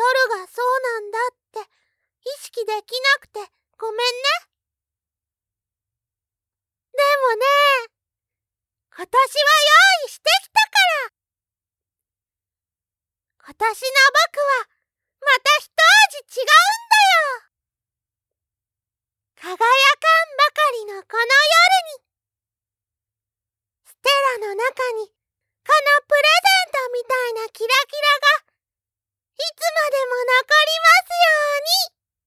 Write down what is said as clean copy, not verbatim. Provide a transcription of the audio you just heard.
夜がそうなんだって意識できなくてごめんね。でもね、今年は用意してきたから。今年の僕はまた一味違うんだよ。輝かん